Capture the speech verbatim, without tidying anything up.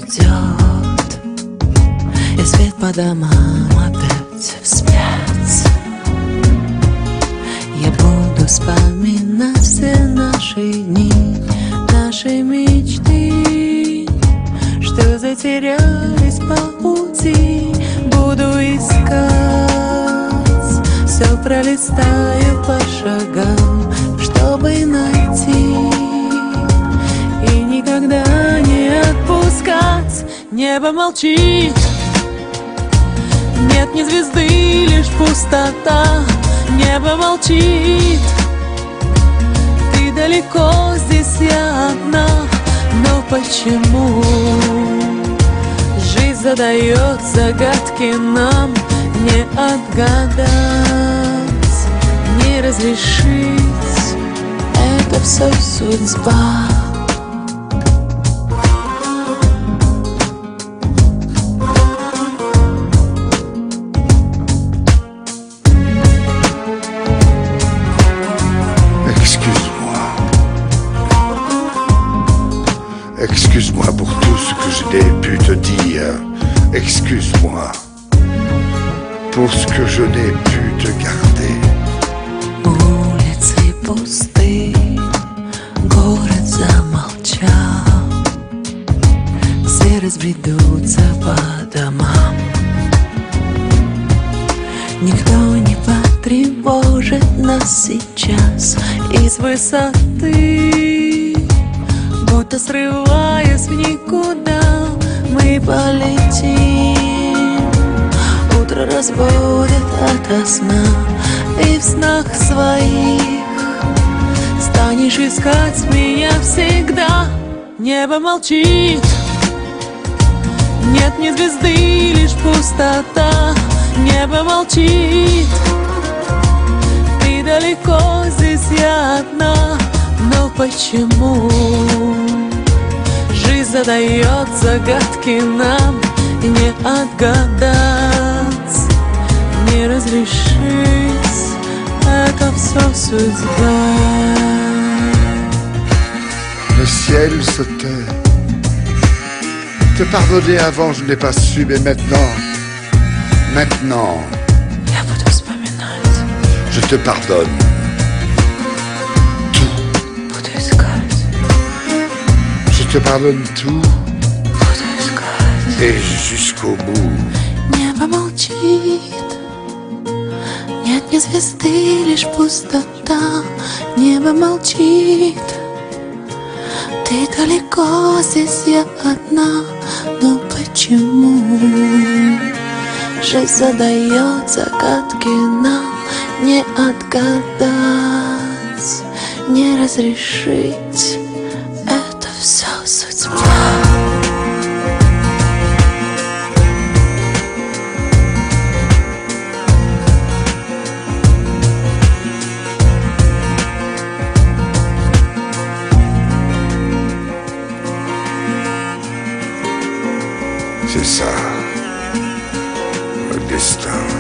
уйдет, и свет по домам опять вспять. Я буду вспоминать все наши дни, наши мечты, что затерялись по пути. Буду искать, все пролистаю по шагам, чтобы найти и никогда не отпускать. Небо молчит, нет ни звезды, лишь пустота. Небо молчит, ты далеко, здесь я одна. Но почему жизнь задает загадки нам? Не отгадать, не разрешить, это все судьба. Excuse-moi pour tout ce que je n'ai pu te dire. Excuse-moi pour ce que je n'ai pu te garder. Улицы пусты, город замолчал, все разбредутся по домам. Никто не потревожит нас сейчас из высоты. Будто срываясь в никуда, мы полетим. Утро разбудит ото сна, и в снах своих станешь искать меня всегда. Небо молчит, нет ни звезды, лишь пустота. Небо молчит, ты далеко, здесь я одна. Но почему жизнь задает загадки нам? Не отгадать, не разрешить, это все судьба. Le ciel se tait. Te pardonner avant je n'ai pas su, mais maintenant, maintenant, Я буду вспоминать, je te pardonne. буду искать, Je te pardonne tout буду искать. et jusqu'au bout. Небо молчит, нет ни звезды, лишь пустота. Небо молчит, ты далеко, здесь я одна. Но почему жизнь задает загадки нам? Не отгадать, не разрешить, это все судьба. C'est ça, le destin.